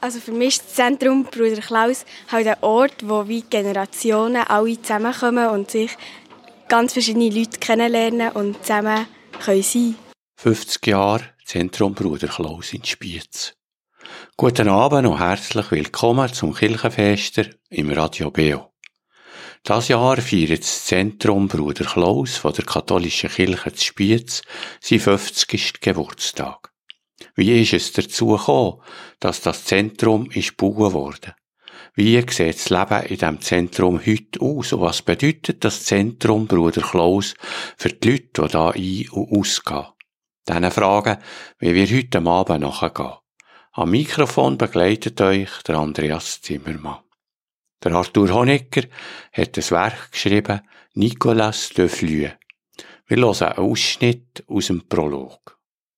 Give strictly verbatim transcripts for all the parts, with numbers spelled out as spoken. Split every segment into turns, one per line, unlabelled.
Also für mich ist das Zentrum Bruder Klaus halt ein Ort, wo wie Generationen alle zusammenkommen und sich ganz verschiedene Leute kennenlernen und zusammen können sein.
fünfzig Jahre Zentrum Bruder Klaus in Spiez. Guten Abend und herzlich willkommen zum Kirchenfester im Radio Beo. Das Jahr feiert das Zentrum Bruder Klaus von der katholischen Kirche zu Spiez seinen fünfzigsten Geburtstag. Wie ist es dazu gekommen, dass das Zentrum ist gebaut wurde? Wie sieht das Leben in diesem Zentrum heute aus und was bedeutet das Zentrum Bruder Klaus für die Leute, die da ein- und ausgehen? Diesen Fragen wie wir heute am Abend nachgehen. Am Mikrofon begleitet euch der Andreas Zimmermann. Der Arthur Honegger hat das Werk geschrieben, Nicolas de Flue. Wir hören einen Ausschnitt aus dem Prolog.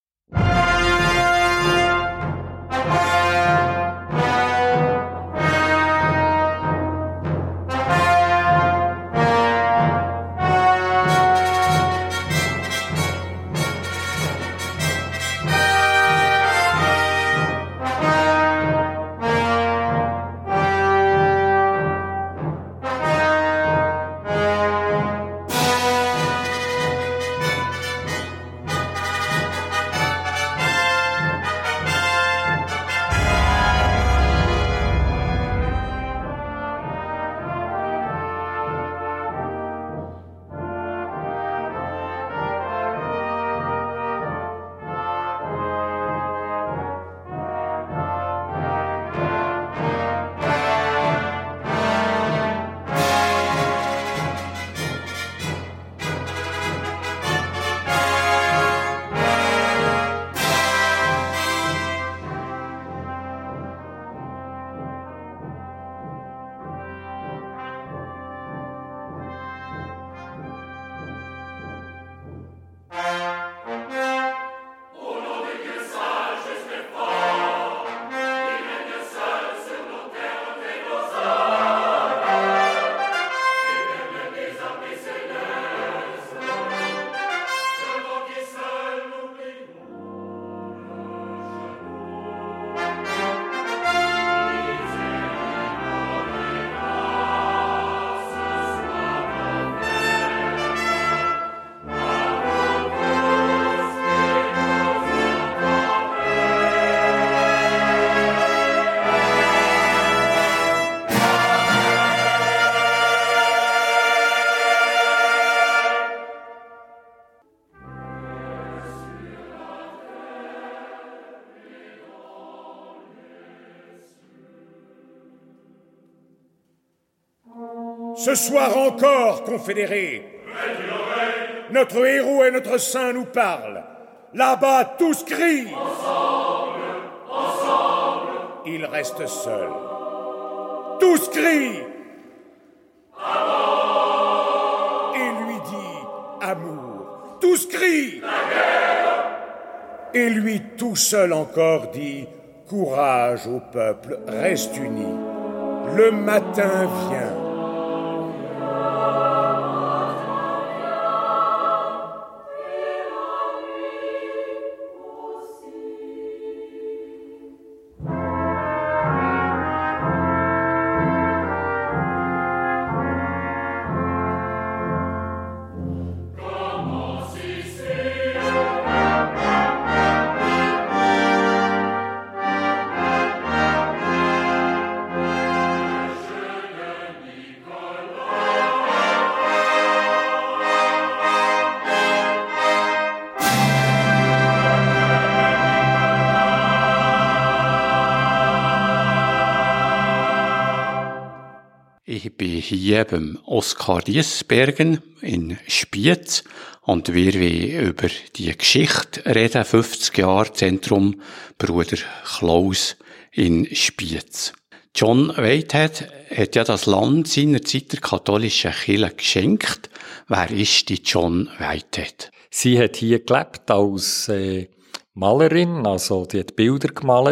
Ce soir encore, confédérés, notre héros et notre saint nous parlent. Là-bas, tous crient. Ensemble, ensemble. Il reste seul. Tous crient. Amour. Et lui dit amour. Tous crient. La guerre. Et lui tout seul encore dit courage au peuple, reste uni. Le matin vient.
Ich bin hier beim Oskar Diesbergen in Spiez und wir wollen über die Geschichte reden, fünfzig Jahre Zentrum Bruder Klaus in Spiez. John Whitehead hat ja das Land seinerzeit der katholischen Kirche geschenkt. Wer ist die John Whitehead?
Sie hat hier gelebt als äh, Malerin, also die hat Bilder gemalt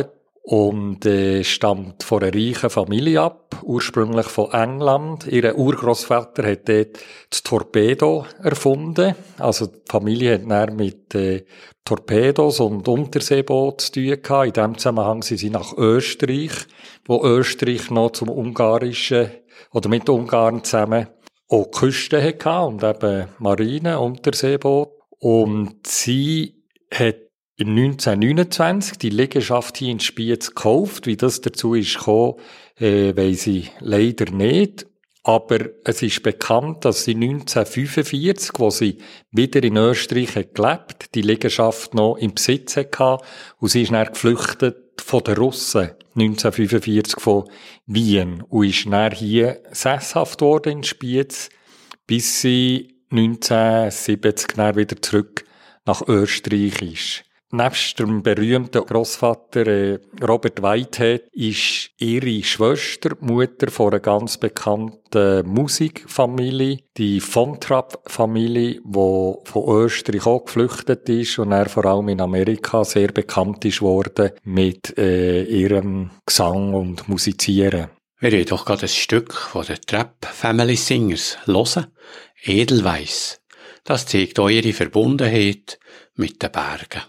und äh, stammt von einer reichen Familie ab, ursprünglich von England. Ihr Urgroßvater hat dort das Torpedo erfunden. Also die Familie hat dann mit äh, Torpedos und Unterseebooten zu tun gehabt. In diesem Zusammenhang sind sie nach Österreich, wo Österreich noch zum Ungarischen oder mit Ungarn zusammen auch Küsten hatte und eben Marine, Unterseeboot. Und sie hat im neunzehnhundertneunundzwanzig die Liegenschaft hier in Spiez gekauft. Wie das dazu ist gekommen, äh, weiss ich leider nicht. Aber es ist bekannt, dass sie neunzehnhundertfünfundvierzig, wo sie wieder in Österreich hat gelebt, die Liegenschaft noch im Besitz hatte. Und sie ist dann geflüchtet von den Russen, neunzehnhundertfünfundvierzig von Wien. Und ist dann hier sesshaft worden in Spiez, bis sie neunzehnhundertsiebzig dann wieder zurück nach Österreich ist. Nebst dem berühmten Grossvater äh, Robert Whitehead ist ihre Schwester, die Mutter von einer ganz bekannten Musikfamilie, die Von Trapp-Familie, die von Österreich auch geflüchtet ist und er vor allem in Amerika sehr bekannt ist worden mit äh, ihrem Gesang und Musizieren.
Wir haben doch gerade ein Stück von den Trapp Family Singers hören. Edelweiss. Das zeigt eure Verbundenheit mit den Bergen.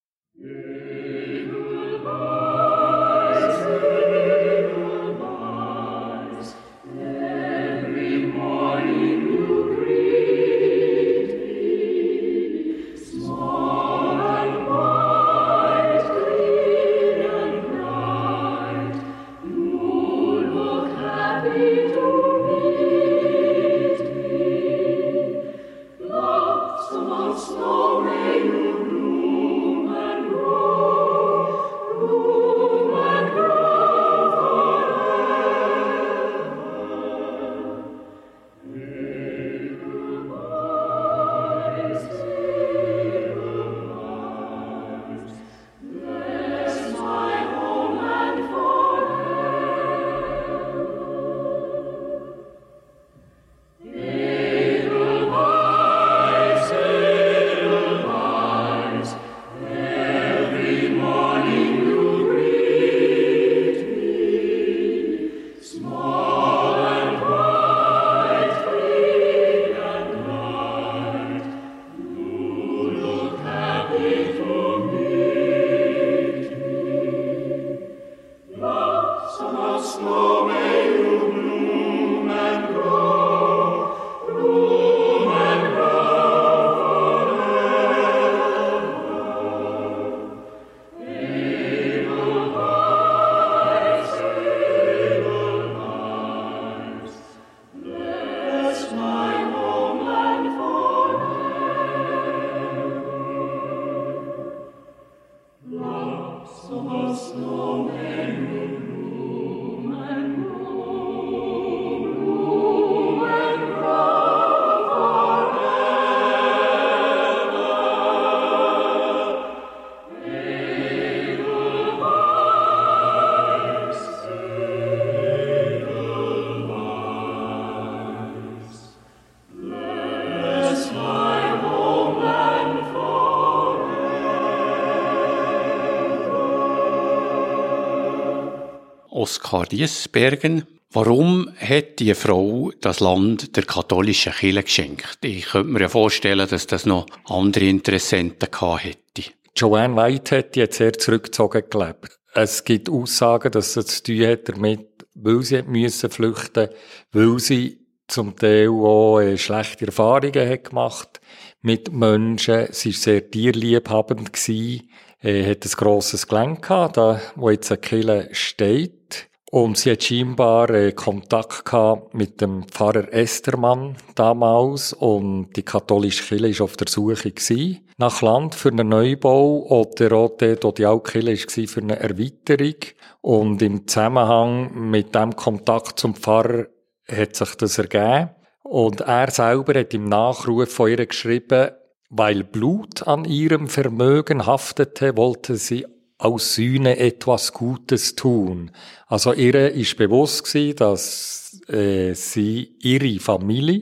Oskar Diesbergen. Warum hat die Frau das Land der katholischen Kirche geschenkt? Ich könnte mir ja vorstellen, dass das noch andere Interessenten gehabt hätte.
Joanne Whitehead hat sehr zurückgezogen gelebt. Es gibt Aussagen, dass es zu tun hat damit, weil sie müssen flüchten, weil sie zum Teil auch äh, schlechte Erfahrungen hat gemacht mit Menschen. Sie war sehr tierliebhabend gewesen, äh, hat ein grosses Gelände gehabt, da, wo jetzt eine Kirche steht. Und sie hat scheinbar äh, Kontakt gehabt mit dem Pfarrer Estermann damals und die katholische Kirche war auf der Suche gewesen nach Land für einen Neubau oder auch dort, wo die alte Kirche war, für eine Erweiterung. Und im Zusammenhang mit dem Kontakt zum Pfarrer hat sich das ergeben. Und er selber hat im Nachruf von ihr geschrieben, weil Blut an ihrem Vermögen haftete, wollte sie aus Sühne etwas Gutes tun. Also ihr ist bewusst gewesen, dass äh, sie ihre Familie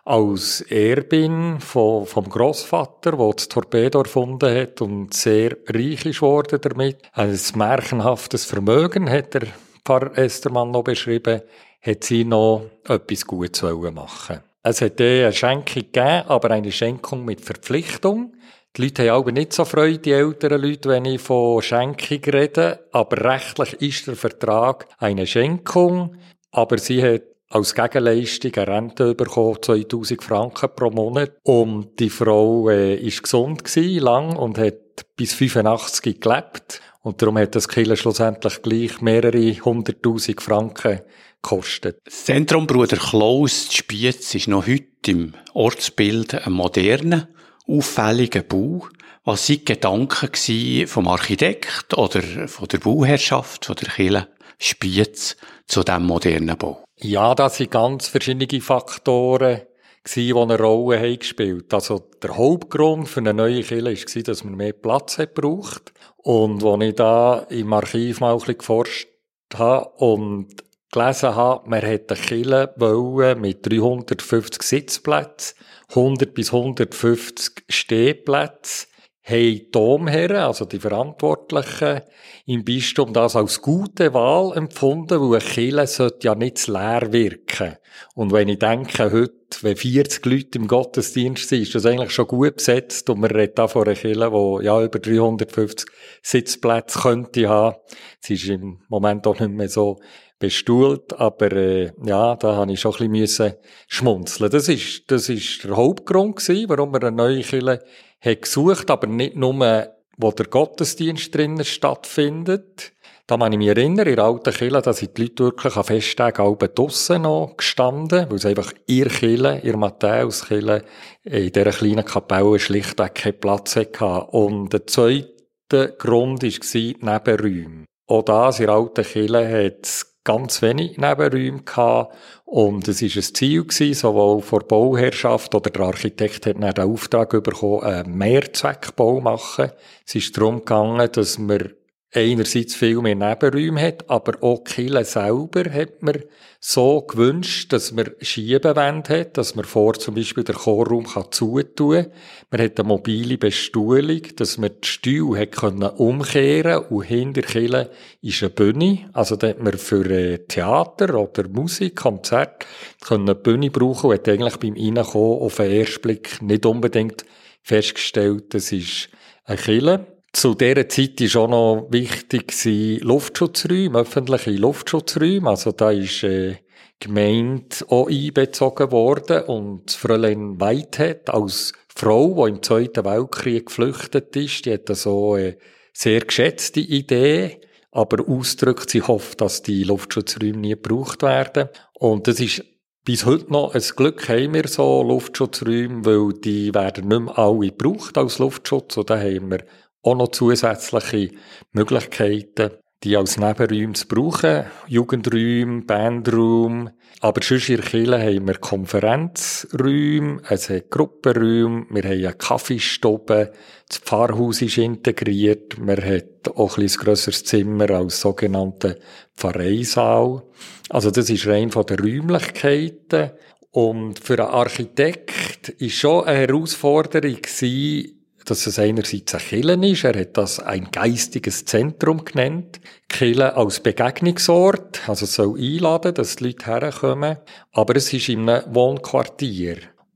als Erbin von, vom Grossvater, der das Torpedo erfunden hat und sehr reich ist worden damit. Ein märchenhaftes Vermögen, hat der Pfarrer Estermann noch beschrieben, hat sie noch etwas Gutes machen. Es hat eine Schenkung gegeben, aber eine Schenkung mit Verpflichtung. Die Leute haben aber nicht so Freude, die älteren Leute, wenn ich von Schenkung rede. Aber rechtlich ist der Vertrag eine Schenkung. Aber sie hat als Gegenleistung eine Rente bekommen, zweitausend Franken pro Monat. Und die Frau äh, ist gesund gewesen, lang, und hat bis fünfundachtzig gelebt. Und darum hat das Kirche schlussendlich gleich mehrere hunderttausend Franken gekostet.
Das Zentrum Bruder Klaus in Spiez ist noch heute im Ortsbild ein moderner, auffälliger Bau. Was sind die Gedanken vom Architekt oder von der Bauherrschaft, von der Kirche Spiez zu diesem modernen Bau?
Ja, das sind ganz verschiedene Faktoren, die eine Rolle haben gespielt. Also der Hauptgrund für eine neue Kirche war, dass man mehr Platz hat gebraucht. Und als ich da im Archiv mal ein bisschen geforscht habe und gelesen habe, man hätte eine Kirche wollen mit dreihundertfünfzig Sitzplätzen, hundert bis hundertfünfzig Stehplätze, haben die Domherren, also die Verantwortlichen im Bistum, das als gute Wahl empfunden, weil eine Kirche sollte ja nicht zu leer wirken. Und wenn ich denke, heute, wenn vierzig Leute im Gottesdienst sind, ist das eigentlich schon gut besetzt, und man redet da von einer Kirche, die ja über dreihundertfünfzig Sitzplätze könnte haben. Sie ist im Moment auch nicht mehr so bestuhlt, aber äh, ja, da habe ich schon ein bisschen schmunzeln. Das ist, das ist der Hauptgrund gewesen, warum wir eine neue Kirche hat gesucht, aber nicht nur, wo der Gottesdienst drinnen stattfindet. Da kann ich mich erinnern, in der alten Kirche, da sind die Leute wirklich an Festtagen alle draussen noch gestanden, weil es einfach ihre Kirche, ihre Matthäuskirche, in dieser kleinen Kapelle schlichtweg keinen Platz hatte. Und der zweite Grund war die Nebenräume. Auch das in der alten Kirche hat es ganz wenig Nebenräume gehabt. Und es war ein Ziel gewesen, sowohl von der Bauherrschaft, oder der Architekt hat dann den Auftrag bekommen, einen Mehrzweckbau zu machen. Es ist darum gegangen, dass man einerseits viel mehr Nebenräume hat, aber auch die Kirche selber hat man so gewünscht, dass man Schiebewände hat, dass man vor zum Beispiel den Chorraum zutun kann. Man hat eine mobile Bestuhlung, dass man die Stühle hat können umkehren, und hinter der Kirche ist eine Bühne. Also da hat man für Theater oder Musik, Konzert können eine Bühne brauchen, und hat eigentlich beim Reinkommen auf den ersten Blick nicht unbedingt festgestellt, das ist eine Kirche. Zu dieser Zeit war auch noch wichtig Luftschutzräume, öffentliche Luftschutzräume. Also da ist äh, die Gemeinde auch einbezogen worden, und Fräulein Whitehead als Frau, die im Zweiten Weltkrieg geflüchtet ist, die hat so eine sehr geschätzte Idee, aber ausdrückt, sie hofft, dass die Luftschutzräume nie gebraucht werden. Und das ist bis heute noch ein Glück, haben wir so Luftschutzräume, weil die werden nicht mehr alle gebraucht als Luftschutz, und da haben wir auch noch zusätzliche Möglichkeiten, die als Nebenräume zu brauchen. Jugendräume, Bandraum. Aber sonst in der Kirche haben wir Konferenzräume, es hat Gruppenräume, wir haben eine Kaffeestube, das Pfarrhaus ist integriert, man hat auch ein bisschen grösseres Zimmer als sogenannten Pfarreisaal. Also das ist rein von den Räumlichkeiten. Und für einen Architekt war schon eine Herausforderung gewesen, dass es einerseits eine Kirche ist. Er hat das ein geistiges Zentrum genannt. Die Kirche als Begegnungsort. Also es soll einladen, dass die Leute herkommen. Aber es ist in einem Wohnquartier.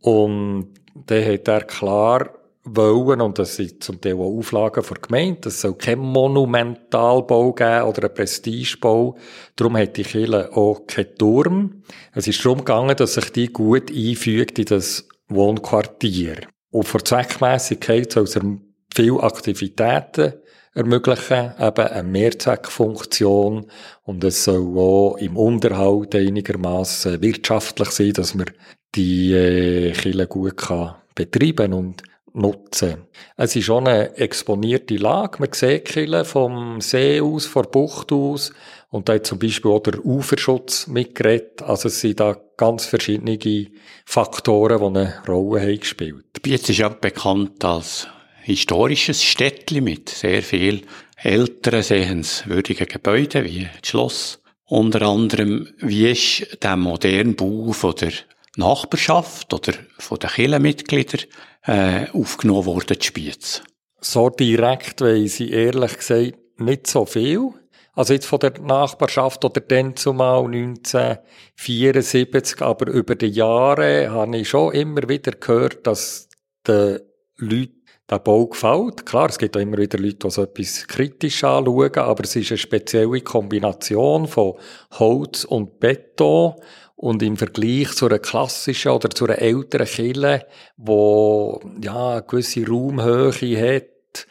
Und dann hat er klar wollen, und das sind zum Teil auch Auflagen der Gemeinde, es soll kein Monumentalbau geben oder ein Prestigebau. Darum hat die Kirche auch keinen Turm. Es ist darum gegangen, dass sich die gut einfügt in das Wohnquartier. Und für Zweckmässigkeit soll es viele Aktivitäten ermöglichen, eben eine Mehrzweckfunktion, und es soll auch im Unterhalt einigermaßen wirtschaftlich sein, dass man die äh, Kirche gut kann betreiben und nutzen. Es ist auch eine exponierte Lage. Man sieht die Kirche vom See aus, von der Bucht aus, und da hat zum Beispiel auch der Uferschutz mitgeredet. Also es sind da ganz verschiedene Faktoren, die eine Rolle haben gespielt.
Spiez ist ja bekannt als historisches Städtchen mit sehr viel älteren, sehenswürdigen Gebäuden, wie das Schloss. Unter anderem, wie ist der moderne Bau von der Nachbarschaft oder von den Kirchenmitgliedern äh, aufgenommen worden, die Spiez?
So direkt weiss ich ehrlich gesagt nicht so viel. Also jetzt von der Nachbarschaft oder dann zumal neunzehnhundertvierundsiebzig, aber über die Jahre habe ich schon immer wieder gehört, dass den Leuten der Bau gefällt. Klar, es gibt auch immer wieder Leute, die so etwas kritisch anschauen, aber es ist eine spezielle Kombination von Holz und Beton und im Vergleich zu einer klassischen oder zu einer älteren Kirche, die ja eine gewisse Raumhöhe hat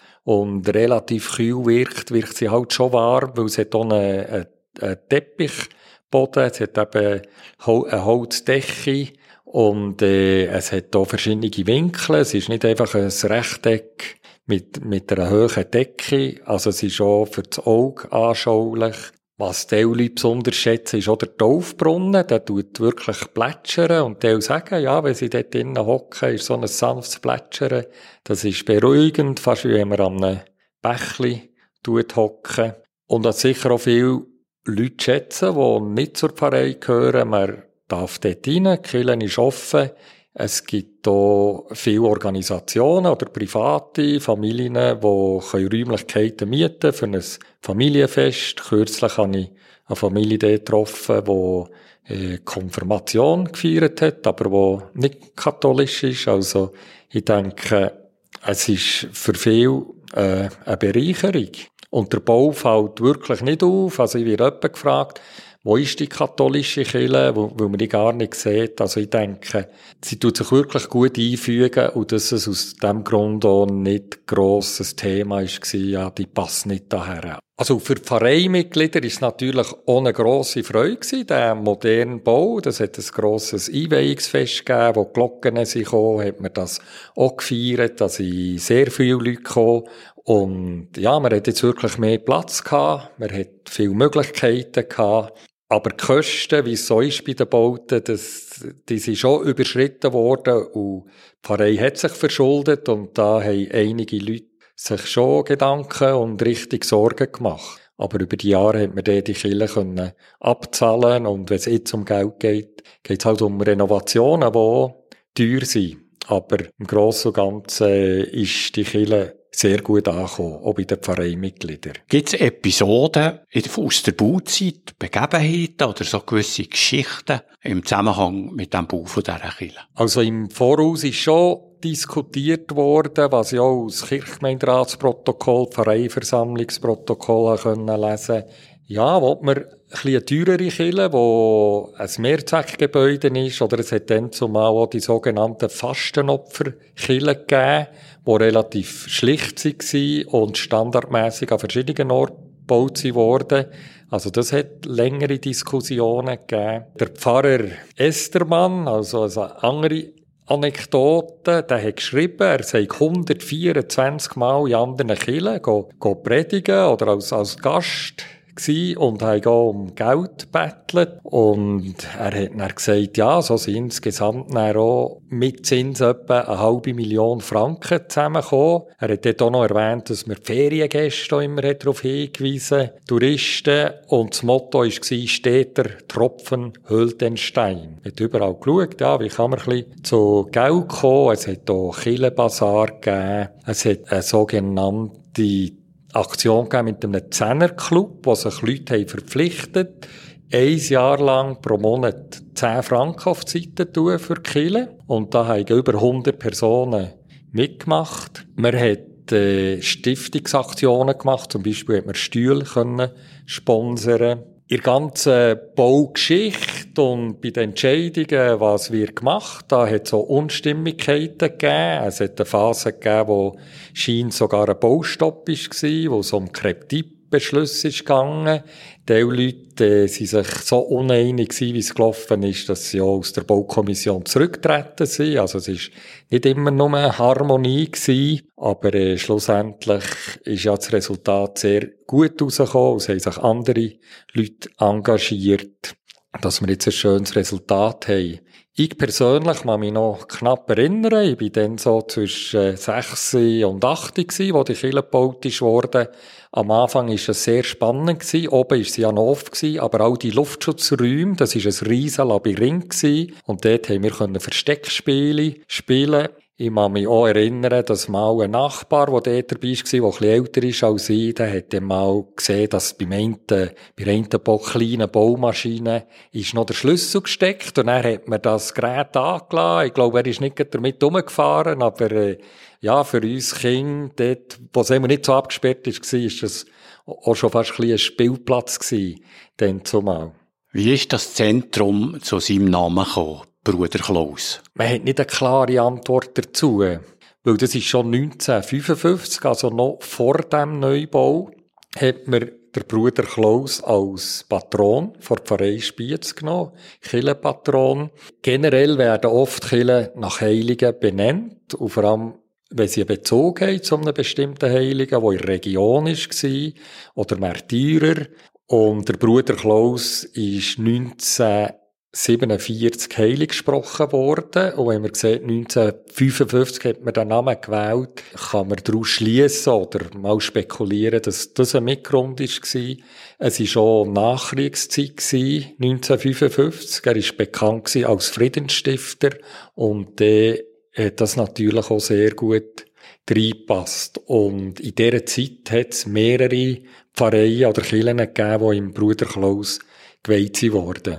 und relativ kühl wirkt, wirkt sie halt schon warm, weil es hat auch einen, einen Teppichboden, es hat eben eine Holzdecke und äh, es hat auch verschiedene Winkel. Es ist nicht einfach ein Rechteck mit, mit einer hohen Decke, also es ist auch für das Auge anschaulich. Was die Leute besonders schätzen, ist auch der Taufbrunnen. Der tut wirklich plätschern. Und die sagen, ja, wenn sie dort drinnen hocken, ist so ein sanftes Plätschern. Das ist beruhigend, fast wie wenn man an einem Bächli hocken. Und das sicher auch viele Leute schätzen, die nicht zur Pfarrei gehören. Man darf dort rein, die Kirche ist offen. Es gibt auch viele Organisationen oder private Familien, die Räumlichkeiten mieten für ein Familienfest. Kürzlich habe ich eine Familie dort getroffen, die äh, Konfirmation gefeiert hat, aber die nicht katholisch ist. Also ich denke, es ist für viele äh, eine Bereicherung. Und der Bau fällt wirklich nicht auf. Also ich werde jemand gefragt, wo ist die katholische Kirche, wo, wo man die gar nicht sieht. Also ich denke, sie tut sich wirklich gut einfügen und dass es aus dem Grund auch nicht grosses Thema war, ja, die passt nicht daher. Also für die Pfarreimitglieder ist es natürlich auch eine grosse Freude gewesen, der moderne Bau. Das hat ein grosses Einweihungsfest gegeben, wo die Glocken sind gekommen, hat man das auch gefeiert, da sind sehr viele Leute gekommen. Und ja, man hat jetzt wirklich mehr Platz gehabt, man hat viele Möglichkeiten gehabt. Aber die Kosten, wie es so ist bei den Bauten, das, die sind schon überschritten worden und die Pfarrei hat sich verschuldet und da haben einige Leute sich schon Gedanken und richtig Sorgen gemacht. Aber über die Jahre hat man die Kirche können abzahlen und wenn es jetzt um Geld geht, geht es halt um Renovationen, die teuer sind. Aber im Grossen und Ganzen ist die Kirche sehr gut angekommen, auch bei den Pfarreimitgliedern.
Gibt es Episoden aus der Bauzeit, Begebenheiten oder so gewisse Geschichten im Zusammenhang mit dem Bau von dieser Kirche?
Also im Voraus ist schon diskutiert worden, was ich auch aus Kirchgemeinderatsprotokoll, Pfarreiversammlungsprotokoll können lesen. Ja, will man ein bisschen eine teurere Kirche, wo ein Mehrzweckgebäude ist, oder es hat dann zumal auch die sogenannten Fastenopferkirchen gegeben, die relativ schlicht waren und standardmäßig an verschiedenen Orten gebaut wurden. Also das hat längere Diskussionen gegeben. Der Pfarrer Estermann, also eine andere Anekdote, der hat geschrieben, er sei hundertvierundzwanzig Mal in anderen Kirchen go, go predigen oder als, als Gast gsi und haben auch um Geld gebettelt. Und er hat dann gesagt, ja, so sind insgesamt dann auch mit Zins etwa eine halbe Million Franken zusammengekommen. Er hat dort auch noch erwähnt, dass wir die Feriengäste immer darauf hingewiesen, Touristen. Und das Motto war, steter Tropfen höhlt den Stein. Er hat überall geschaut, ja, wie kann man ein bisschen zu Geld kommen. Es hat auch Kirchenbasar gegeben. Es hat eine sogenannte Aktion gegeben mit einem Zehnerclub, wo sich Leute haben verpflichtet, ein Jahr lang pro Monat zehn Franken auf die Seite tun für die Kirche. Und da haben über hundert Personen mitgemacht. Man hat äh, Stiftungsaktionen gemacht, zum Beispiel hat man Stühle können sponsern. In der ganzen Baugeschichte und bei den Entscheidungen, was wird gemacht, da hat es auch Unstimmigkeiten gegeben. Es hat eine Phase gegeben, wo scheint sogar ein Baustopp war, wo es um Kreditbeschlüsse ging. Die Leute äh, sind sich so uneinig gewesen, wie es gelaufen ist, dass sie auch aus der Baukommission zurückgetreten sind. Also es ist nicht immer nur eine Harmonie gewesen, aber äh, schlussendlich ist ja das Resultat sehr gut rausgekommen. Es haben sich andere Leute engagiert, dass wir jetzt ein schönes Resultat haben. Ich persönlich kann mich noch knapp erinnern, ich war dann so zwischen sechs und acht, wo die Kirche gebaut wurde. Am Anfang war es sehr spannend. Oben war es ja noch offen, aber auch die Luftschutzräume, das war ein riesen Labyrinth. Und dort haben wir Versteckspiele spielen. Ich kann mich auch erinnern, dass mal ein Nachbar, der dort dabei war, der etwas älter ist als ich, der hat dann mal gesehen, dass beim einen, bei einer kleinen Baumaschine ist noch der Schlüssel gesteckt und dann hat man das Gerät angelassen. Ich glaube, er ist nicht damit rumgefahren, aber äh, ja, für uns Kinder, dort, wo es immer nicht so abgesperrt war, war das auch schon fast ein bisschen ein Spielplatz gewesen, dann zumal.
Wie ist das Zentrum zu seinem Namen gekommen? Bruder Klaus.
Man hat nicht eine klare Antwort dazu, weil das ist schon neunzehnhundertfünfundfünfzig, also noch vor dem Neubau, hat man der Bruder Klaus als Patron von der Pfarrei Spiez genommen, Kirchenpatron. Generell werden oft Kirchen nach Heiligen benannt, und vor allem, wenn sie einen Bezug haben zu einem bestimmten Heiligen, der in der Region war, oder Märtyrer. Und der Bruder Klaus ist neunzehnhundertsiebenundvierzig heilig gesprochen worden. Und wenn man sieht, neunzehnhundertfünfundfünfzig hat man den Namen gewählt, kann man daraus schliessen oder mal spekulieren, dass das ein Mitgrund war. Es war schon Nachkriegszeit, neunzehnhundertfünfundfünfzig. Er war bekannt als Friedensstifter und der hat das natürlich auch sehr gut reingepasst. Und in dieser Zeit hat es mehrere Pfarreien oder Kirchen gegeben, die im Bruder Klaus geweiht wurden.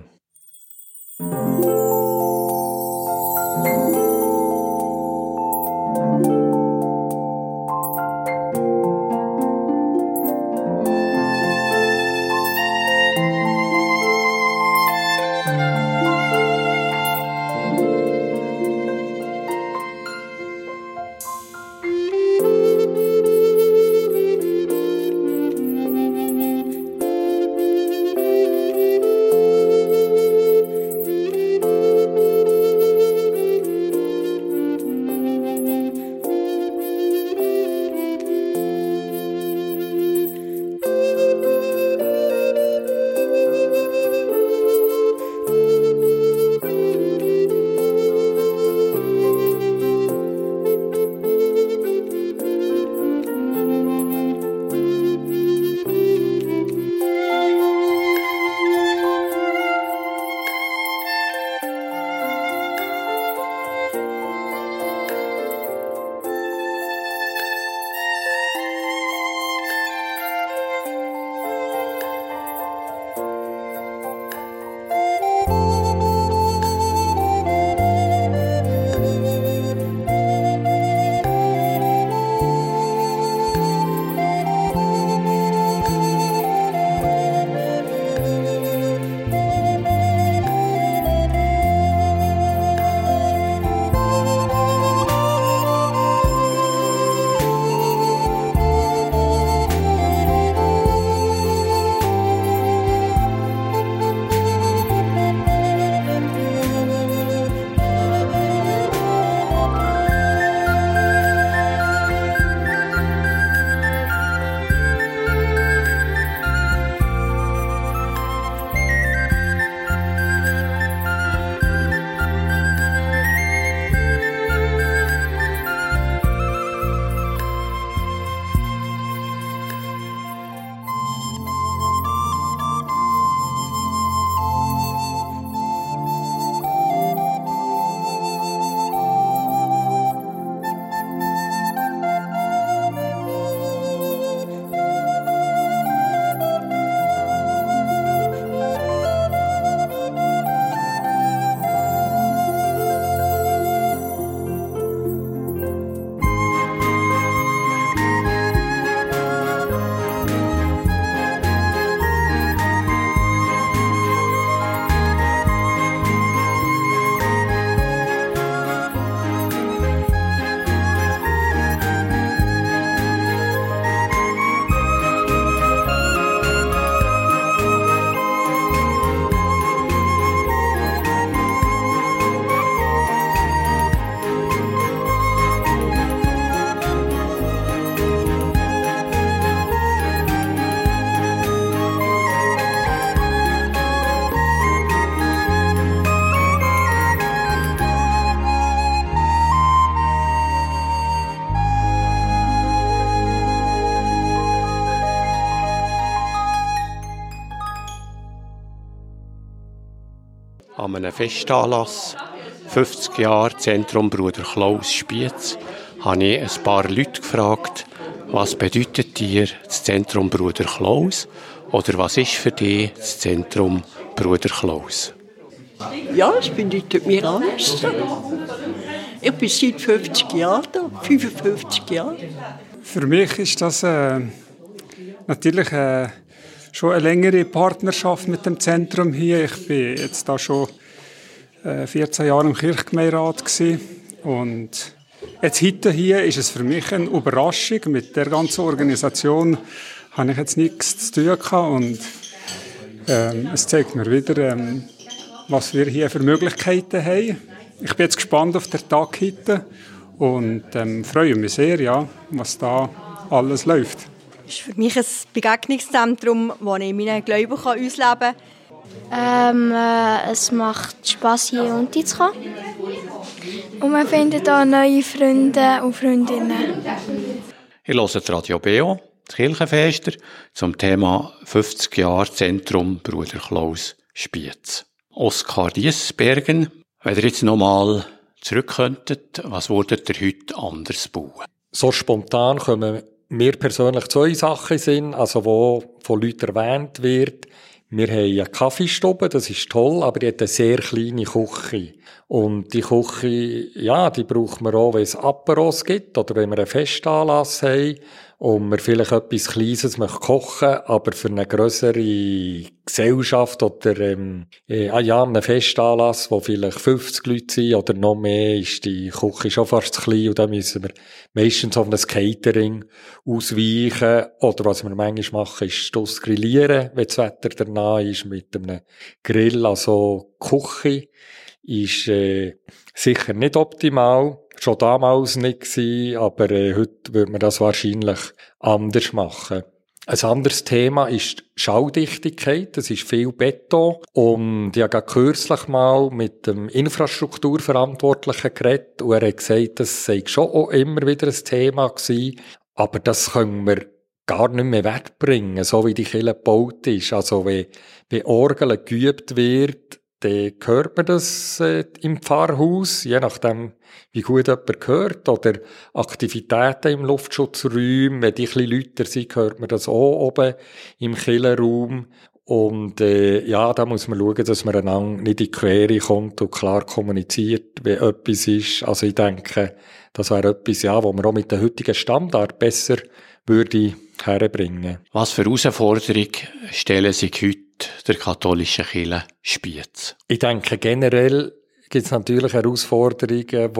an einem Festanlass, fünfzig Jahre Zentrum Bruder Klaus Spiez, habe ich ein paar Leute gefragt, was bedeutet dir das Zentrum Bruder Klaus oder was ist für dich das Zentrum Bruder Klaus?
Ja, es bedeutet mir alles. Ich bin seit fünfzig Jahren da, fünfundfünfzig Jahre.
Für mich ist das äh, natürlich äh, schon eine längere Partnerschaft mit dem Zentrum hier. Ich bin jetzt da schon äh, vierzehn Jahre im Kirchgemeinderat gewesen. Und jetzt heute hier ist es für mich eine Überraschung. Mit der ganzen Organisation habe ich jetzt nichts zu tun gehabt. Und ähm, es zeigt mir wieder, ähm, was wir hier für Möglichkeiten haben. Ich bin jetzt gespannt auf den Tag heute und ähm, freue mich sehr, ja, was da alles läuft.
Es ist für mich ein Begegnungszentrum, wo ich meine Glauben ausleben kann.
Ähm, äh, es macht Spass, hier runterzukommen. Und man findet auch neue Freunde und Freundinnen.
Ich höre Radio Beo, das Kirchenfester, zum Thema fünfzig Jahre Zentrum Bruder Klaus Spiez. Oskar Diesbergen, wenn ihr jetzt nochmal zurück könntet, was würdet ihr heute anders bauen?
So spontan kommen mir persönlich zwei Sachen in Sinn, also wo von Leuten erwähnt wird. Wir haben eine Kaffeestube, das ist toll, aber die hat eine sehr kleine Küche. Und die Küche, ja, die braucht man auch, wenn es Aperos gibt oder wenn wir einen Festanlass haben und wir vielleicht etwas Kleines möchten kochen, aber für eine grössere Gesellschaft oder ähm, äh, ah ja, einen Festanlass, wo vielleicht fünfzig Leute sind oder noch mehr, ist die Küche schon fast zu klein und da müssen wir meistens auf ein Catering ausweichen. Oder was wir manchmal machen, ist das Grillieren, wenn das Wetter danach ist, mit einem Grill. Also Küche ist äh, sicher nicht optimal. Schon damals nicht gewesen, aber äh, heute würde man das wahrscheinlich anders machen. Ein anderes Thema ist die Schalldichtigkeit. Das ist viel Beton. Und ich habe kürzlich mal mit dem Infrastrukturverantwortlichen geredet und er hat gesagt, das sei schon auch immer wieder ein Thema gewesen. Aber das können wir gar nicht mehr wegbringen, so wie die Kirche gebaut ist. Also wenn, wenn Orgel geübt wird, dann hört man das äh, im Pfarrhaus, je nachdem, wie gut jemand hört. Oder Aktivitäten im Luftschutzräumen, wenn die ein bisschen lauter sind, hört man das auch oben im Kirchenraum. Und äh, ja, da muss man schauen, dass man einander nicht in die Quere kommt und klar kommuniziert, wie etwas ist. Also ich denke, das wäre etwas, ja, wo man auch mit den heutigen Standard besser würde herbringen.
Was für Herausforderungen stellen sich heute der katholischen Kirche Spiez?
Ich denke, generell gibt es natürlich Herausforderungen,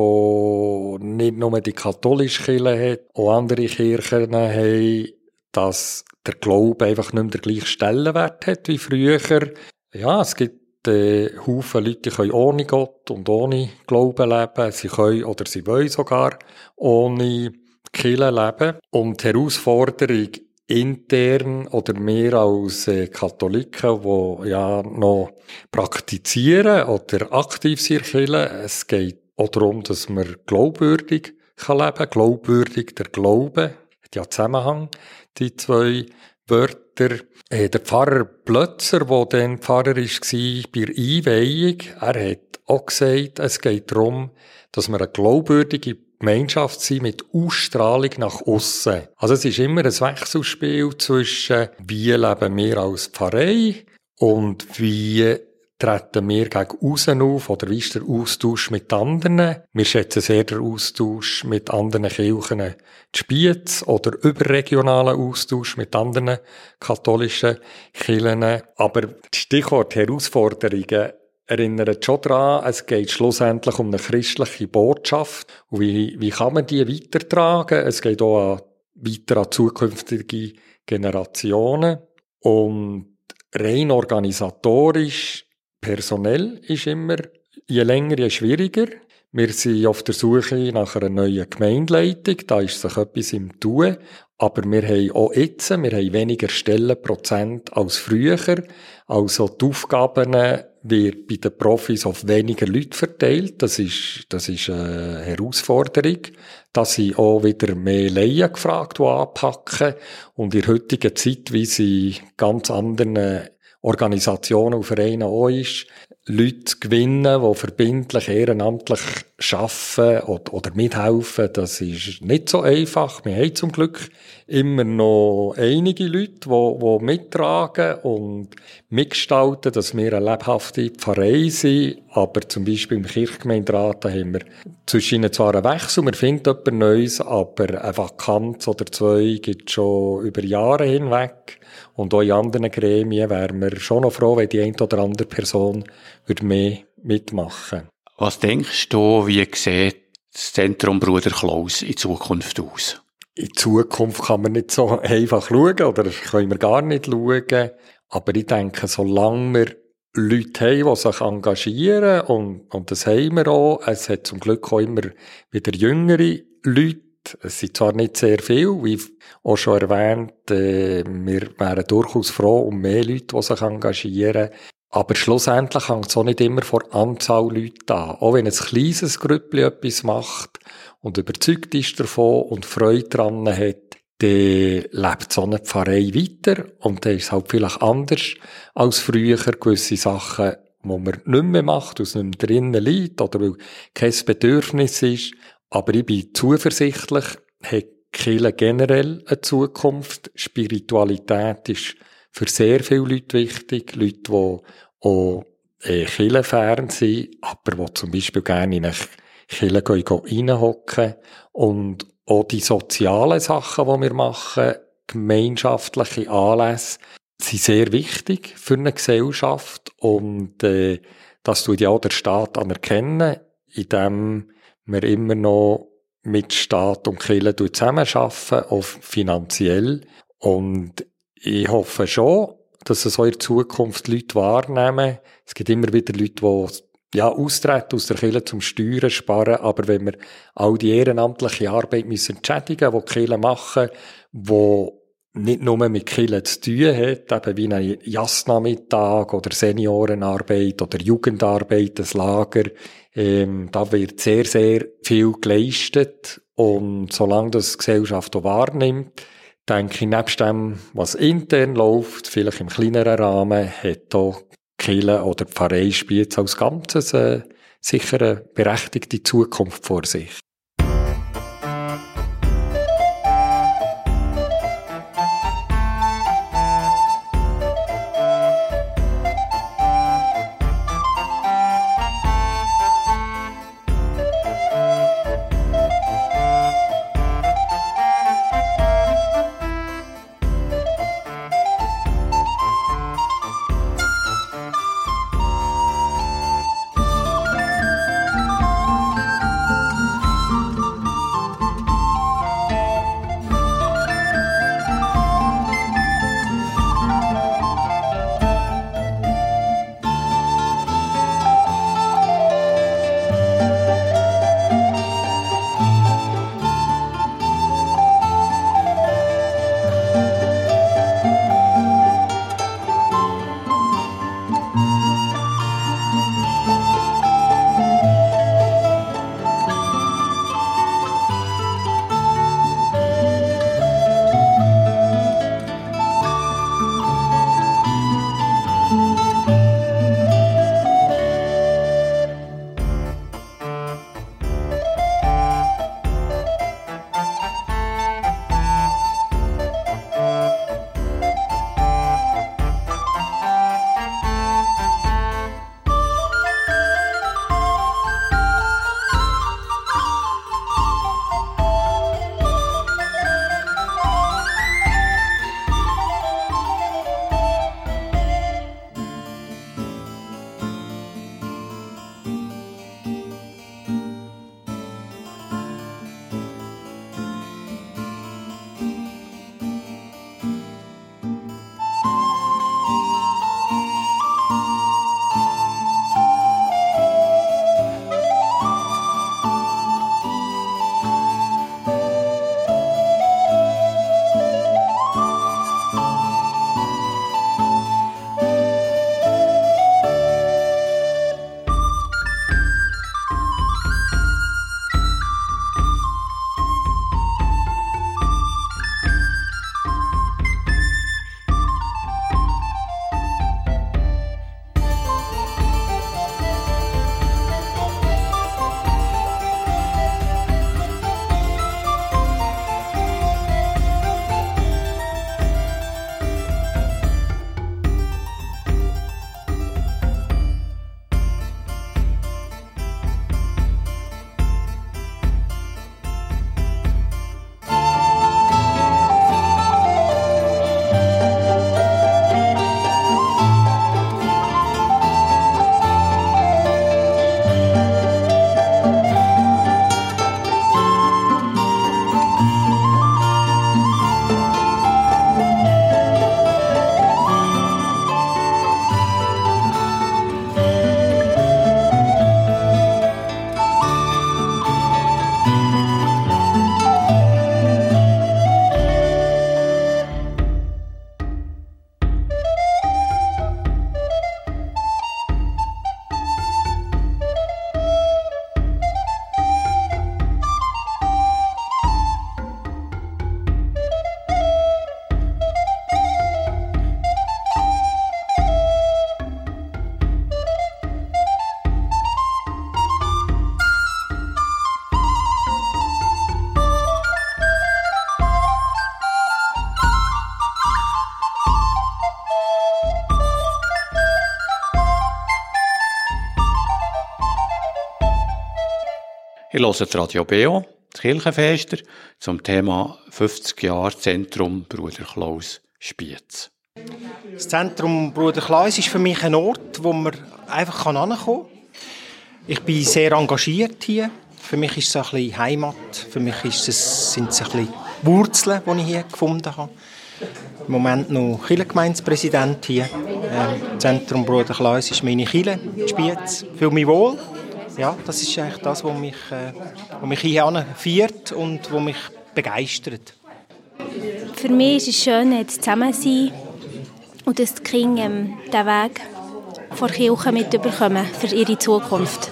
die nicht nur die katholische Kirche hat, auch andere Kirchen haben, dass der Glaube einfach nicht mehr den gleichen Stellenwert hat wie früher. Ja, es gibt äh, Haufen Leute, die können ohne Gott und ohne Glauben leben. Sie können oder sie wollen sogar ohne Kirche leben. Und die Herausforderung intern oder wir als äh, Katholiken, die ja noch praktizieren oder aktiv sind in der Kirche, es geht auch darum, dass man glaubwürdig kann leben kann. Glaubwürdig, der Glaube, hat ja Zusammenhang, die zwei Wörter. Äh, der Pfarrer Plötzer, der dann Pfarrer war bei der Einweihung, er hat auch gesagt, es geht darum, dass man eine glaubwürdige Gemeinschaft sein mit Ausstrahlung nach aussen. Also es ist immer ein Wechselspiel zwischen wie leben wir als Pfarrei und wie treten wir gegen aussen auf oder wie ist der Austausch mit anderen. Wir schätzen sehr den Austausch mit anderen Kirchen in Spiez oder überregionalen Austausch mit anderen katholischen Kirchen. Aber Stichwort Herausforderungen erinnert schon daran, es geht schlussendlich um eine christliche Botschaft. Und wie, wie kann man die weitertragen? Es geht auch an, weiter an zukünftige Generationen. Und rein organisatorisch, personell ist immer, je länger, je schwieriger. Wir sind auf der Suche nach einer neuen Gemeindeleitung. Da ist sich etwas im Tun. Aber wir haben auch jetzt, wir haben weniger Stellenprozent als früher. Also die Aufgaben wird bei den Profis auf weniger Leute verteilt. Das ist, das ist eine Herausforderung. Da sind auch wieder mehr Laien gefragt, die anpacken. Und in der heutigen Zeit, wie sie ganz anderen Organisationen und Vereinen auch ist, Leute zu gewinnen, die verbindlich, ehrenamtlich arbeiten oder, oder mithelfen, das ist nicht so einfach. Wir haben zum Glück immer noch einige Leute, die, die mittragen und mitgestalten, dass wir eine lebhafte Pfarrei sind. Aber zum Beispiel im Kirchgemeinderat haben wir zwischen ihnen zwar einen Wechsel, wir finden etwas Neues, aber eine Vakanz oder zwei gibt es schon über Jahre hinweg. Und auch in anderen Gremien wären wir schon noch froh, wenn die eine oder andere Person mehr mitmachen würde.
Was denkst du, wie sieht das Zentrum Bruder Klaus in Zukunft aus?
In Zukunft kann man nicht so einfach schauen, oder können wir gar nicht schauen. Aber ich denke, solange wir Leute haben, die sich engagieren, und, und das haben wir auch, es hat zum Glück auch immer wieder jüngere Leute. Es sind zwar nicht sehr viele, wie auch schon erwähnt, äh, wir wären durchaus froh um mehr Leute, die sich engagieren. Aber schlussendlich hängt es auch nicht immer von der Anzahl Leute an. Auch wenn ein kleines Grüppli etwas macht und überzeugt ist davon und Freude daran hat, dann lebt so eine Pfarrei weiter. Und dann ist es halt vielleicht anders als früher. Gewisse Sachen, die man nicht mehr macht, aus einem drinnen liegt oder weil kein Bedürfnis ist. Aber ich bin zuversichtlich, hat die Kirche generell eine Zukunft. Spiritualität ist für sehr viele Leute wichtig. Leute, die auch äh, kirchenfern sind, aber die zum Beispiel gerne in eine Kirche reinhocken. Und auch die sozialen Sachen, die wir machen, gemeinschaftliche Anlässe, sind sehr wichtig für eine Gesellschaft. Und äh, das tut ja auch der Staat anerkennen, indem wir immer noch mit Staat und Kirche zusammenarbeiten, auch finanziell. Und ich hoffe schon, dass es auch in Zukunft Leute wahrnehmen. Es gibt immer wieder Leute, die ja, austreten aus der Kirche zum Steuern sparen, aber wenn wir all die ehrenamtliche Arbeit müssen entschädigen, die die Kirche machen, die nicht nur mit Kirche zu tun hat, eben wie ein Jasnamittag oder Seniorenarbeit oder Jugendarbeit, ein Lager, ähm, da wird sehr, sehr viel geleistet. Und solange das die Gesellschaft auch wahrnimmt, denke ich, nebst dem, was intern läuft, vielleicht im kleineren Rahmen, hat auch Kirche oder Pfarrei Spiez als Ganzes äh, sicher eine berechtigte Zukunft vor sich.
Ihr hört Radio Beo, das Kirchenfester, zum Thema fünfzig Jahre Zentrum Bruder Klaus Spiez.
Das Zentrum Bruder Klaus ist für mich ein Ort, wo man einfach hinkommen kann. Ich bin sehr engagiert hier. Für mich ist es ein bisschen Heimat. Für mich ist es, sind es ein bisschen Wurzeln, die ich hier gefunden habe. Im Moment noch Kirchengemeindepräsident hier. Ähm, Zentrum Bruder Klaus ist meine Kirche, Spiez. Fühle mich wohl. Ja, das ist eigentlich das, was mich, äh, was mich hierher führt und was mich begeistert.
Für mich ist es schön, jetzt zusammen zu sein und dass die Kinder ähm, den Weg von der Kirche mitbekommen für ihre Zukunft.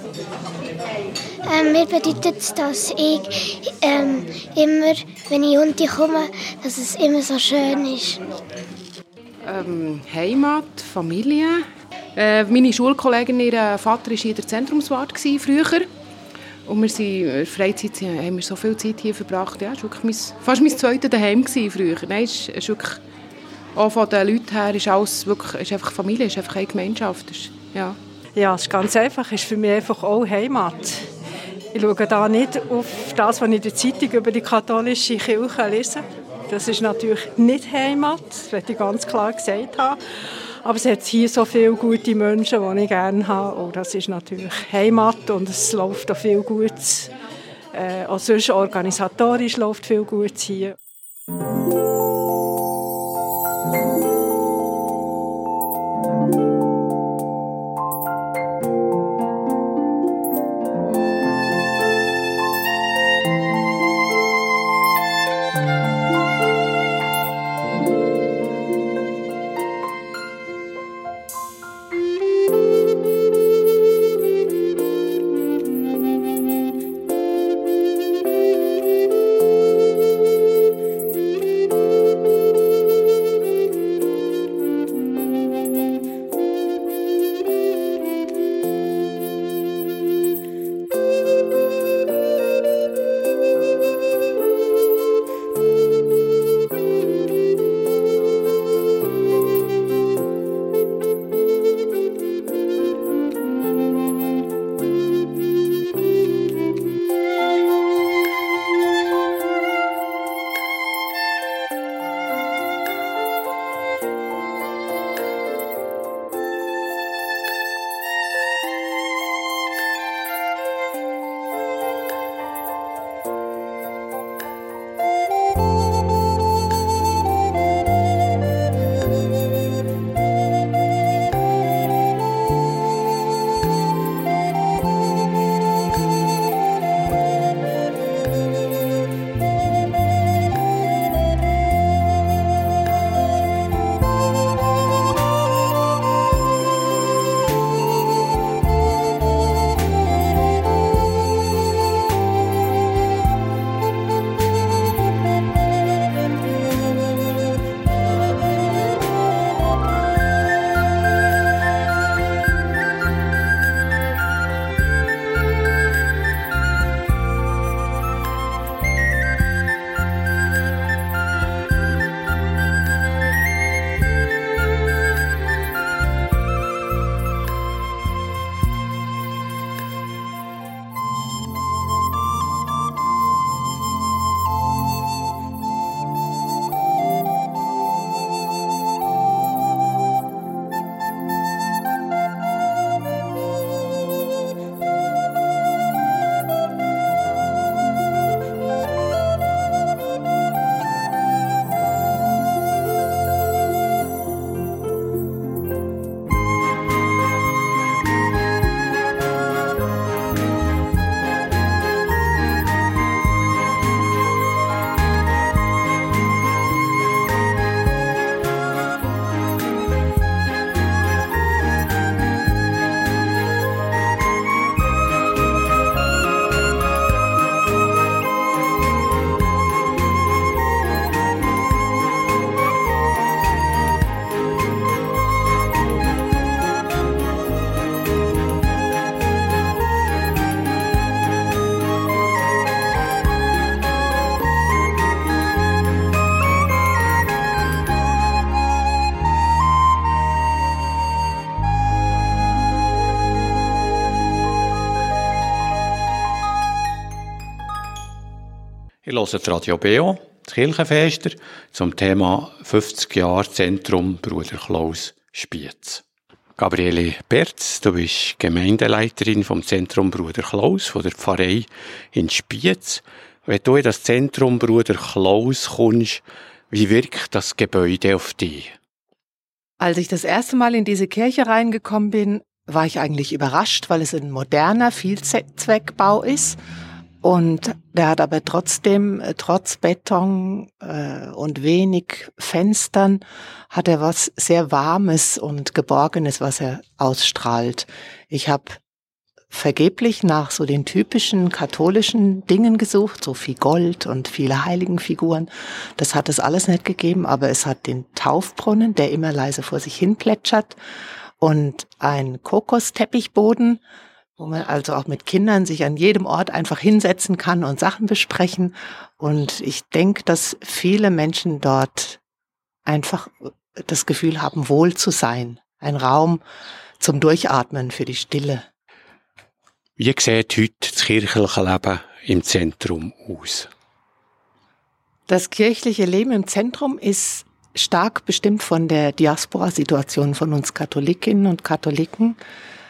Ähm, mir bedeutet es, dass ich ähm, immer, wenn ich unten komme, dass es immer so schön ist.
Ähm, Heimat, Familie. Äh, meine Schulkollegin, ihr Vater war hier der Zentrumswart früher. Und wir sind, in der Freizeit haben wir so viel Zeit hier verbracht. Ja, es war wirklich mein, fast mein zweites Daheim früher. Nein, es ist wirklich, auch von den Leuten her ist alles wirklich, ist einfach Familie, ist einfach eine Gemeinschaft. Ist, ja.
ja, es ist ganz einfach. Es ist für mich einfach auch Heimat. Ich schaue da nicht auf das, was ich in der Zeitung über die katholische Kirche lese. Das ist natürlich nicht Heimat, das möchte ich ganz klar gesagt haben. Aber es hat hier so viele gute Menschen, die ich gerne habe. Und das ist natürlich Heimat und es läuft auch viel Gutes. Äh, auch sonst organisatorisch läuft viel Gutes hier.
Ihr hört Radio Beo, das Kirchenfester, zum Thema fünfzig Jahre Zentrum Bruder Klaus Spiez. Gabriele Berz, du bist Gemeindeleiterin vom Zentrum Bruder Klaus, von der Pfarrei in Spiez. Wenn du in das Zentrum Bruder Klaus kommst, wie wirkt das Gebäude auf dich?
Als ich das erste Mal in diese Kirche reingekommen bin, war ich eigentlich überrascht, weil es ein moderner Vielzweckbau ist. Und der hat aber trotzdem, trotz Beton äh, und wenig Fenstern, hat er was sehr Warmes und Geborgenes, was er ausstrahlt. Ich habe vergeblich nach so den typischen katholischen Dingen gesucht, so viel Gold und viele Heiligenfiguren. Das hat es alles nicht gegeben, aber es hat den Taufbrunnen, der immer leise vor sich hin plätschert, und ein Kokosteppichboden, wo man also auch mit Kindern sich an jedem Ort einfach hinsetzen kann und Sachen besprechen. Und ich denke, dass viele Menschen dort einfach das Gefühl haben, wohl zu sein. Ein Raum zum Durchatmen für die Stille.
Wie sieht heute das kirchliche Leben im Zentrum aus?
Das kirchliche Leben im Zentrum ist stark bestimmt von der Diaspora-Situation von uns Katholikinnen und Katholiken.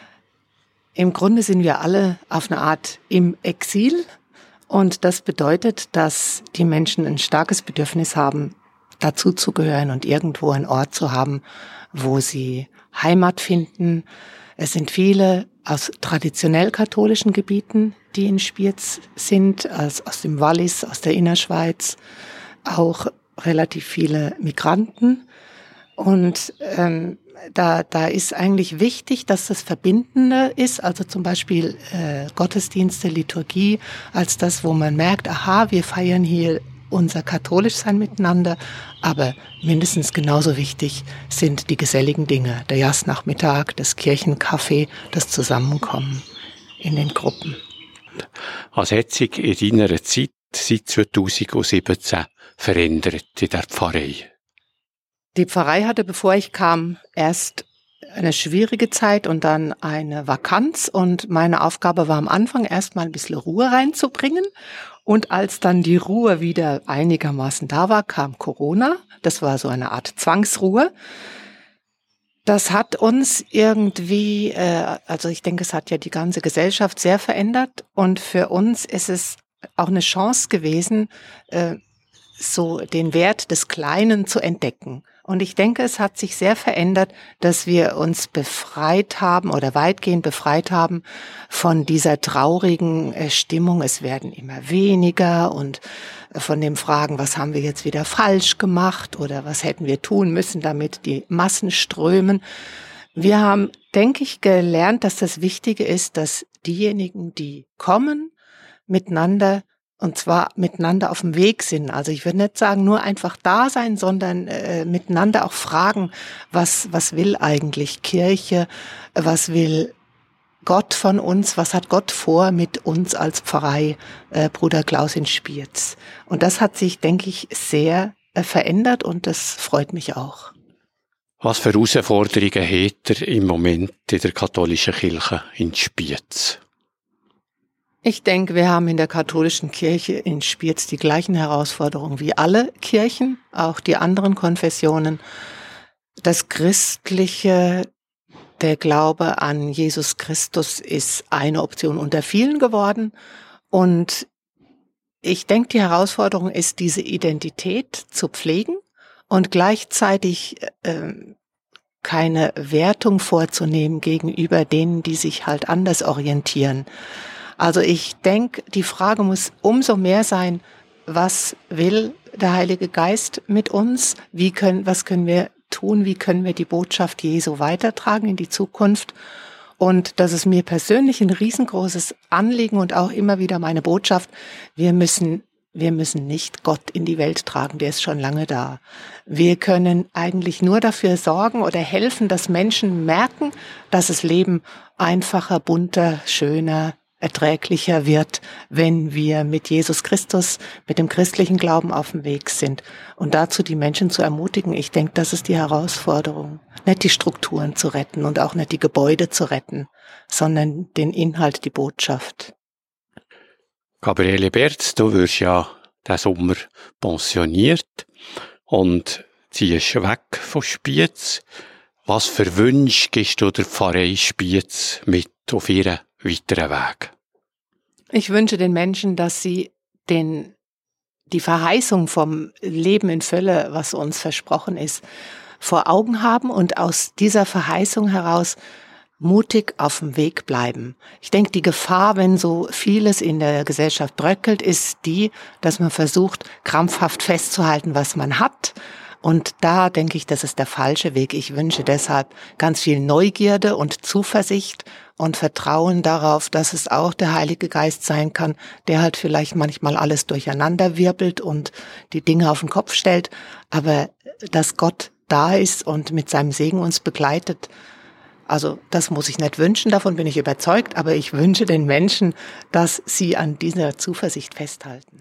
Im Grunde sind wir alle auf eine Art im Exil, und das bedeutet, dass die Menschen ein starkes Bedürfnis haben, dazuzugehören und irgendwo einen Ort zu haben, wo sie Heimat finden. Es sind viele aus traditionell katholischen Gebieten, die in Spiez sind, aus, aus dem Wallis, aus der Innerschweiz, auch relativ viele Migranten. Und ähm, da, da ist eigentlich wichtig, dass das Verbindende ist, also zum Beispiel äh, Gottesdienste, Liturgie, als das, wo man merkt, aha, wir feiern hier unser Katholischsein miteinander, aber mindestens genauso wichtig sind die geselligen Dinge, der Jasnachmittag, das Kirchencafé, das Zusammenkommen in den Gruppen.
Was hat sich in deiner Zeit seit zweitausendsiebzehn verändert in der Pfarrei?
Die Pfarrei hatte, bevor ich kam, erst eine schwierige Zeit und dann eine Vakanz, und meine Aufgabe war am Anfang erstmal ein bisschen Ruhe reinzubringen, und als dann die Ruhe wieder einigermaßen da war, kam Corona. Das war so eine Art Zwangsruhe. Das hat uns irgendwie, äh, also ich denke, es hat ja die ganze Gesellschaft sehr verändert, und für uns ist es auch eine Chance gewesen, äh, so den Wert des Kleinen zu entdecken. Und ich denke, es hat sich sehr verändert, dass wir uns befreit haben oder weitgehend befreit haben von dieser traurigen Stimmung. Es werden immer weniger, und von dem Fragen, was haben wir jetzt wieder falsch gemacht oder was hätten wir tun müssen, damit die Massen strömen. Wir haben, denke ich, gelernt, dass das Wichtige ist, dass diejenigen, die kommen, miteinander, und zwar miteinander auf dem Weg sind. Also ich würde nicht sagen, nur einfach da sein, sondern äh, miteinander auch fragen, was, was will eigentlich Kirche, was will Gott von uns, was hat Gott vor mit uns als Pfarrei äh, Bruder Klaus in Spiez. Und das hat sich, denke ich, sehr äh, verändert, und das freut mich auch.
Was für Herausforderungen hat er im Moment in der katholischen Kirche in Spiez?
Ich denke, wir haben in der katholischen Kirche in Spiez die gleichen Herausforderungen wie alle Kirchen, auch die anderen Konfessionen. Das Christliche, der Glaube an Jesus Christus ist eine Option unter vielen geworden. Und ich denke, die Herausforderung ist, diese Identität zu pflegen und gleichzeitig äh, keine Wertung vorzunehmen gegenüber denen, die sich halt anders orientieren. Also ich denke, die Frage muss umso mehr sein, was will der Heilige Geist mit uns? Wie können, was können wir tun? Wie können wir die Botschaft Jesu weitertragen in die Zukunft? Und das ist mir persönlich ein riesengroßes Anliegen und auch immer wieder meine Botschaft. Wir müssen, wir müssen nicht Gott in die Welt tragen, der ist schon lange da. Wir können eigentlich nur dafür sorgen oder helfen, dass Menschen merken, dass das Leben einfacher, bunter, schöner, erträglicher wird, wenn wir mit Jesus Christus, mit dem christlichen Glauben auf dem Weg sind. Und dazu die Menschen zu ermutigen, ich denke, das ist die Herausforderung. Nicht die Strukturen zu retten und auch nicht die Gebäude zu retten, sondern den Inhalt, die Botschaft.
Gabriele Berz, du wirst ja diesen Sommer pensioniert und ziehst weg von Spiez. Was für Wünsche gibst du der Pfarrei Spiez mit auf ihren weiteren Weg?
Ich wünsche den Menschen, dass sie den, die Verheißung vom Leben in Fülle, was uns versprochen ist, vor Augen haben und aus dieser Verheißung heraus mutig auf dem Weg bleiben. Ich denke, die Gefahr, wenn so vieles in der Gesellschaft bröckelt, ist die, dass man versucht, krampfhaft festzuhalten, was man hat. Und da denke ich, das ist der falsche Weg. Ich wünsche deshalb ganz viel Neugierde und Zuversicht und Vertrauen darauf, dass es auch der Heilige Geist sein kann, der halt vielleicht manchmal alles durcheinander wirbelt und die Dinge auf den Kopf stellt, aber dass Gott da ist und mit seinem Segen uns begleitet. Also das muss ich nicht wünschen, davon bin ich überzeugt, aber ich wünsche den Menschen, dass sie an dieser Zuversicht festhalten.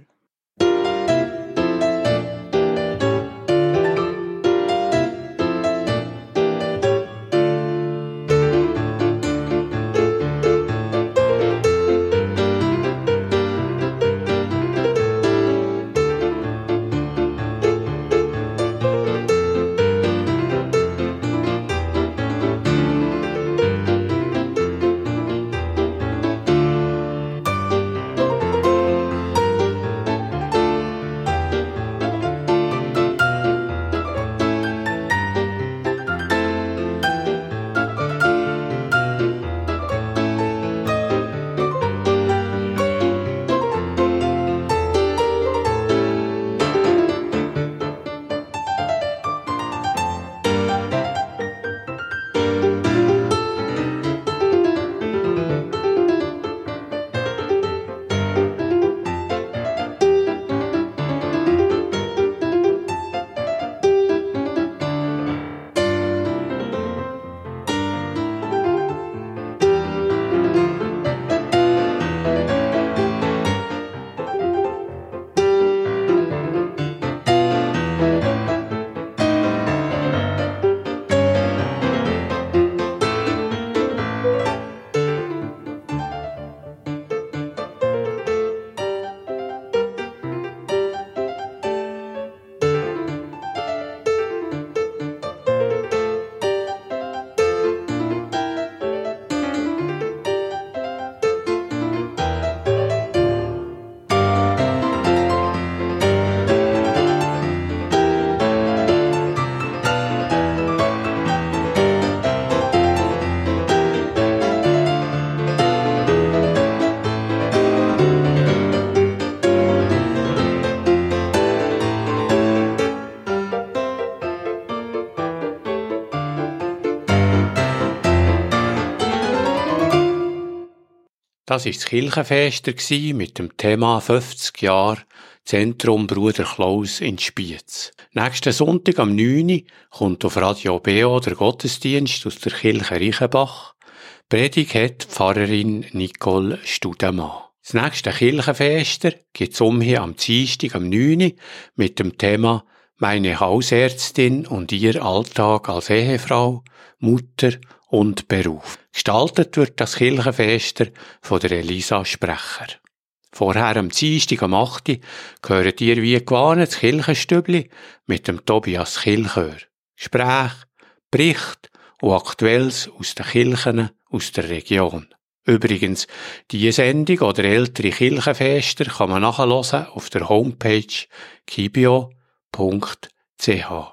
Das war das Kirchenfest mit dem Thema fünfzig Jahre Zentrum Bruder Klaus in Spiez. Nächsten Sonntag am neun Uhr kommt auf Radio B O der Gottesdienst aus der Kirche Reichenbach. Predigt hat Pfarrerin Nicole Studemann. Das nächste Kirchenfest gibt es umher am Dienstag am neun Uhr mit dem Thema Meine Hausärztin und ihr Alltag als Ehefrau, Mutter und Beruf. Gestaltet wird das Kirchenfest von der Elisa Sprecher. Vorher am Dienstag am acht Uhr gehört ihr wie gewohnt das Kirchenstübli mit dem Tobias Kilchör. Gespräch, Bericht und Aktuelles aus den Kirchen aus der Region. Übrigens, diese Sendung oder ältere Kirchenfester kann man nachhören auf der Homepage kibio punkt c h.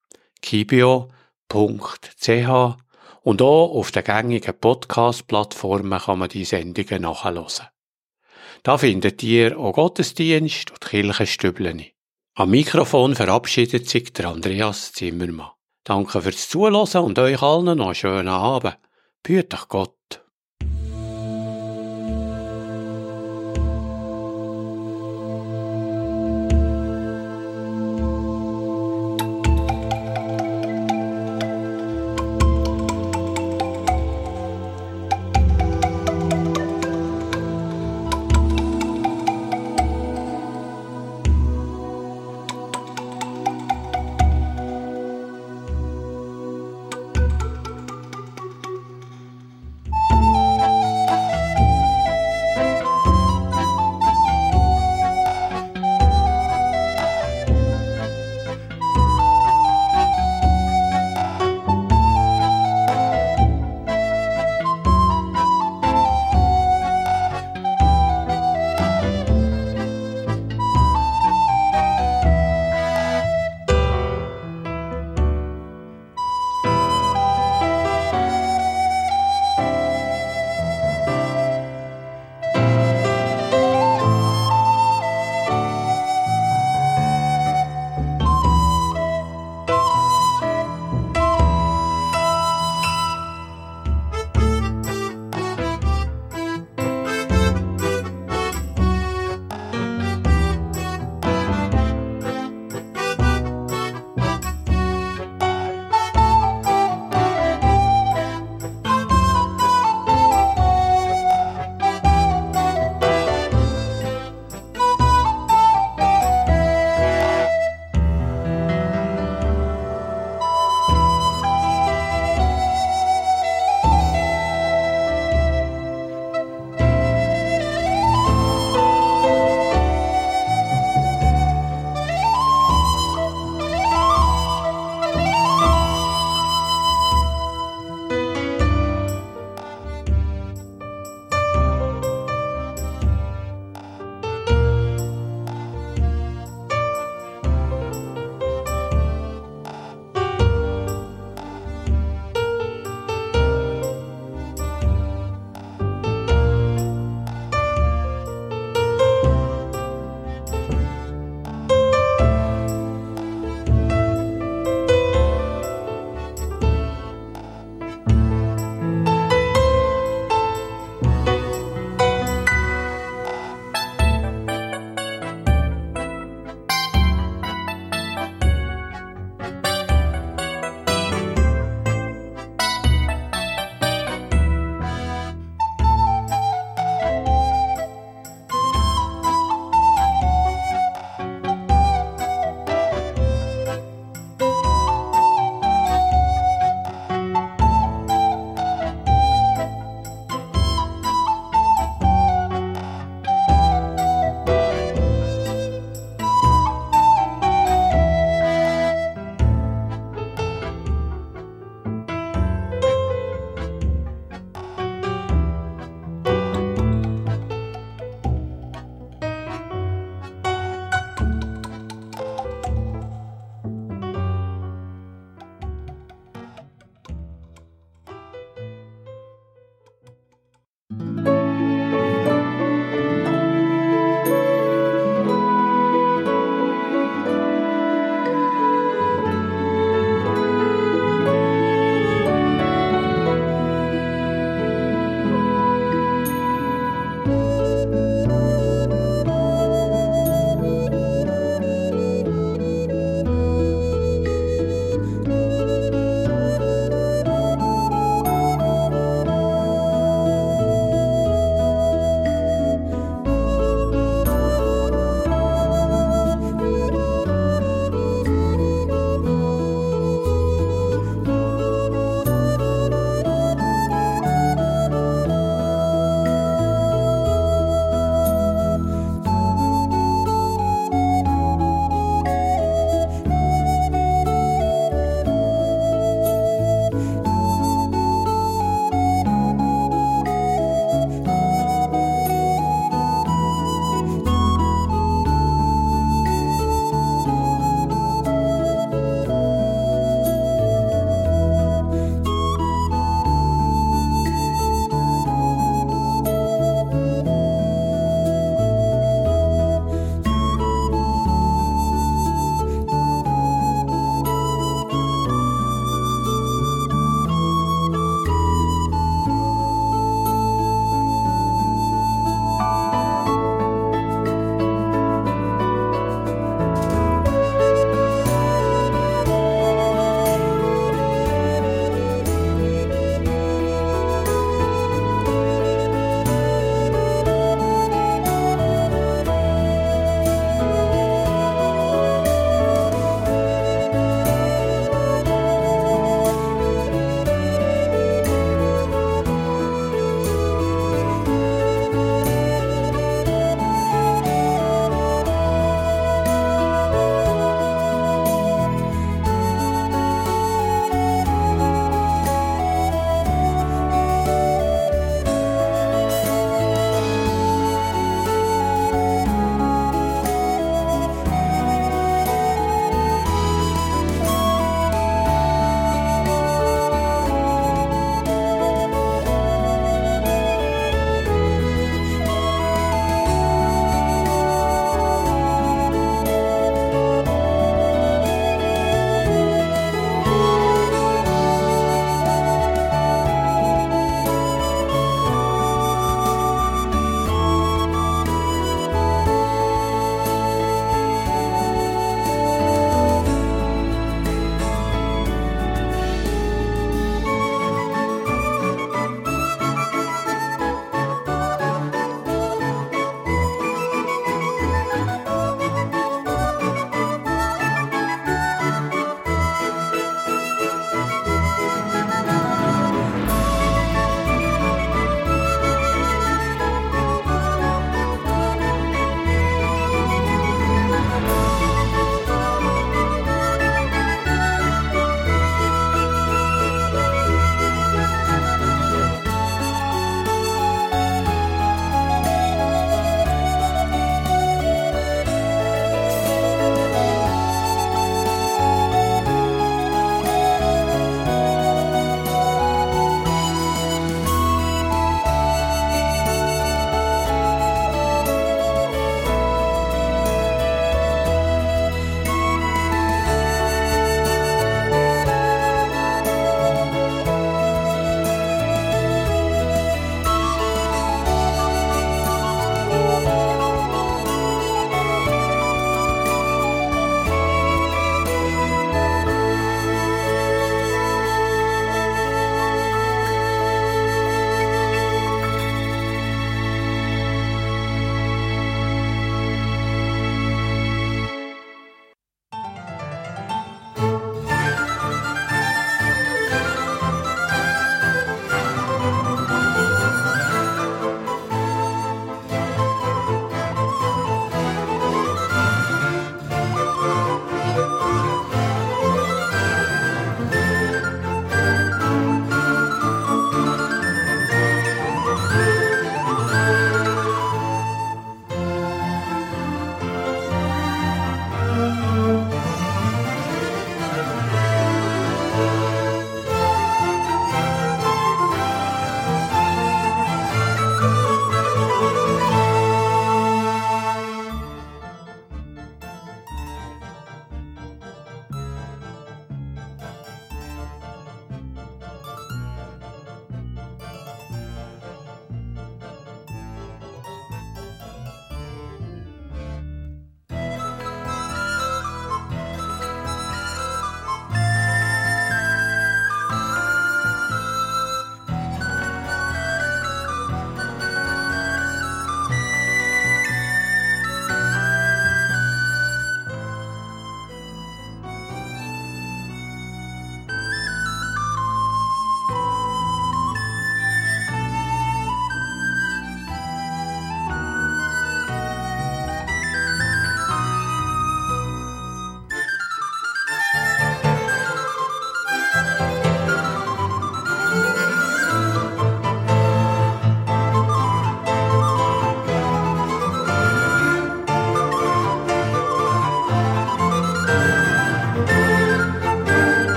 kibio punkt c h und auch auf den gängigen Podcast-Plattformen kann man die Sendungen nachhören. Da findet ihr auch Gottesdienst und Kirchenstübli. Am Mikrofon verabschiedet sich der Andreas Zimmermann. Danke fürs Zuhören und euch allen noch einen schönen Abend. Behüt euch Gott.